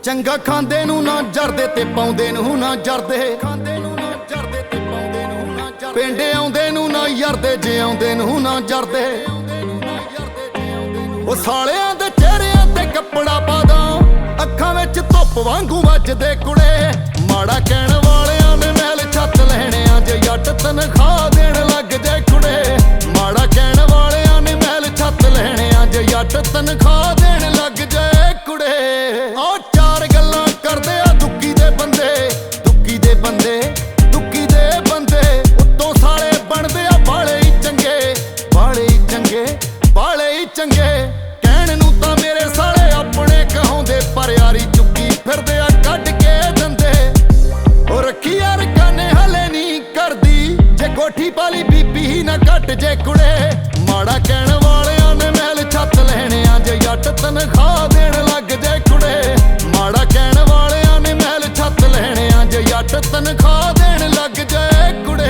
ਚੰਗਾ ਖਾਂਦੇ ਨੂੰ ਨਾ ਜਰਦੇ ਤੇ ਪਾਉਂਦੇ ਨੂੰ ਨਾ ਜਰਦੇ, ਖਾਂਦੇ ਨੂੰ ਨਾ ਜਰਦੇ ਤੇ ਪਾਉਂਦੇ ਨੂੰ ਨਾ ਜਰਦੇ, ਪਿੰਡ ਆਉਂਦੇ ਨੂੰ ਨਾ ਯਰਦੇ ਜੇ ਆਉਂਦੇ ਨੂੰ ਨਾ ਜਰਦੇ। ਉਹ ਸਾਲਿਆਂ ਦੇ ਚਿਹਰਿਆਂ ਤੇ ਕੱਪੜਾ ਪਾ ਦਾਂ, ਅੱਖਾਂ ਵਿੱਚ ਧੁੱਪ ਵਾਂਗੂ ਵੱਜਦੇ ਕੁੜੇ। ਮਾੜਾ ਕਹਿਣ ਵਾਲਿਆਂ ਨੇ ਮਹਿਲ ਛੱਤ ਲੈਣਿਆਂ ਜੇ ਜੱਟ ਤਨਖਾਹ ਦੇਣ ਲੱਗ ਜੇ ਕੁੜੇ। ਮਾੜਾ ਕਹਿਣ ਵਾਲਿਆਂ ਨੇ ਮਹਿਲ ਛੱਤ ਲੈਣਿਆਂ ਜੇ ਜੱਟ ਤਨਖਾਹ ਦੇਣ ਲੱਗ ਜੇ ਕੁੜੇ। ਆ ਚਾਰ ਗੱਲਾਂ ਕਰਦੇ ਆ ਦੁੱਕੀ ਦੇ ਬੰਦੇ, ਦੁੱਕੀ ਦੇ ਬੰਦੇ, ਦੁੱਕੀ ਦੇ ਬੰਦੇ। ਉੱਤੋਂ ਸਾਲੇ ਬਣਦੇ ਆ ਬਾਲੇ ਹੀ ਚੰਗੇ, ਬਾਲੇ ਹੀ ਚੰਗੇ, ਬਾਲੇ ਹੀ ਚੰਗੇ। ਕਹਿਣ ਨੂੰ ਤਾਂ ਮੇਰੇ ਸਾਲੇ ਆਪਣੇ ਕਹਾਉਂਦੇ, ਪਰ ਯਾਰੀ ਚੁੱਕੀ ਫਿਰਦੇ ਆ ਕੱਢ ਕੇ ਦੰਦੇ। ਉਹ ਰੱਖੀ ਯਾਰ ਕਾਨੇ ਹਲੇ ਨਹੀਂ ਕਰਦੀ, ਜੇ ਕੋਠੀ ਪਾਲੀ ਬੀਬੀ ਹੀ ਨਾ ਘੱਟ ਜੇ ਕੁੜੇ। ਮਾੜਾ ਕਹਿਣ ਵਾਲਿਆਂ ਨੇ ਮਹਿਲ ਛੱਤ ਲੈਣਿਆਂ ਜੇ ਜੱਟ ਤਨਖਾਹ ਦੇਣ ਲੱਗ ਜੇ ਕੁੜੇ। ਮਾੜਾ ਕਹਿਣ ਵਾਲਿਆਂ ਨੇ ਮਹਿਲ ਛੱਤ ਲੈਣਿਆਂ ਜੇ ਜੱਟ ਤਨਖਾਹ ਦੇਣ ਲੱਗ ਜੇ ਕੁੜੇ।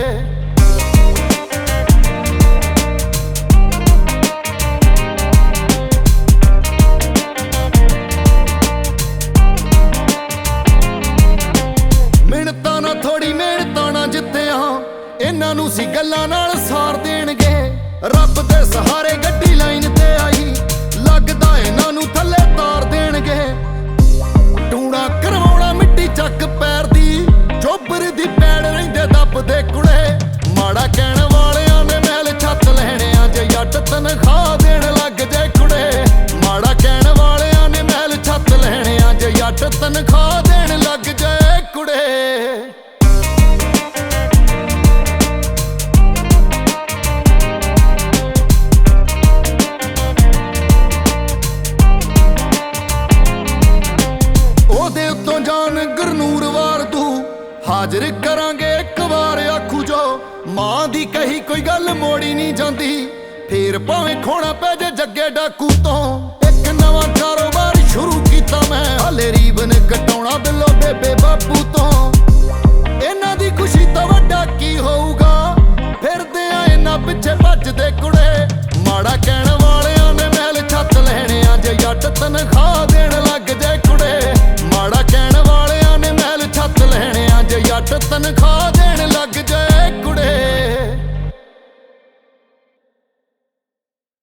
ਮਿਹਨਤਾਂ ਨਾ ਥੋੜੀ ਮਿਹਨਤਾਂ ਨਾ ਜਿੱਤਿਆ, ਇਹਨਾਂ ਨੂੰ ਸੀ ਗੱਲਾਂ ਨਾਲ ਸਾਰ ਦੇਣਗੇ। ਰੱਬ ਦੇ ਸਹਾਰੇ ਗੱਡੀ ਲਾਈਨ ਤੇ ਆਈ, ਲੱਗਦਾ ਇਹਨਾਂ ਨੂੰ ਥੱਲੇ ਤਾਰ ਦੇਣਗੇ। ਟੂਣਾ ਕਰਵਾਉਣਾ ਮਿੱਟੀ ਚੱਕ ਪੈਰ ਦੀ, ਚੋਬਰ ਦੀ ਪੈੜ ਰਹਿੰਦੇ ਦੱਬਦੇ ਕੁੜੇ। ਮਾੜਾ ਕਹਿਣ ਵਾਲਿਆਂ ਨੇ ਮਹਿਲ ਛੱਤ ਲੈਣਿਆਂ ਜੇ ਜੱਟ ਤਨਖਾਹ ਦੇਣ ਲੱਗ ਜੇ ਕੁੜੇ। ਮਾੜਾ ਕਹਿਣ ਵਾਲਿਆਂ ਨੇ ਮਹਿਲ ਛੱਤ ਲੈਣਿਆਂ ਜੇ ਜੱਟ ਤਨਖਾਹ ਦੇਣ ਲੱਗ ਜੇ ਕੁੜੇ। ਉਹਦੇ ਉੱਤੋਂ ਜਾਨ ਗੁਰਨੂਰ ਵਾਰ ਤੂੰ ਹਾਜ਼ਰ ਕਰਾਂਗੇ ਇੱਕ ਵਾਰ ਆਖੂ ਜੋ। ਮਾਂ ਦੀ ਕਹੀ ਕੋਈ ਗੱਲ ਮੋੜੀ ਨਹੀਂ ਜਾਂਦੀ, ਫੇਰ ਭਾਵੇਂ ਖੋਣਾ ਪੈ ਜੇ ਜੱਗੇ ਡਾਕੂ ਤੋਂ। ਇੱਕ ਨਵਾਂ ਕਾਰੋਬਾਰ ਸ਼ੁਰੂ ਕੀਤਾ ਮੈਂ, ਹਾਲੇ ਰੀਬਨ ਕਟਾਉਣਾ ਬਿੱਲੋ ਬੇਬੇ ਬਾਪੂ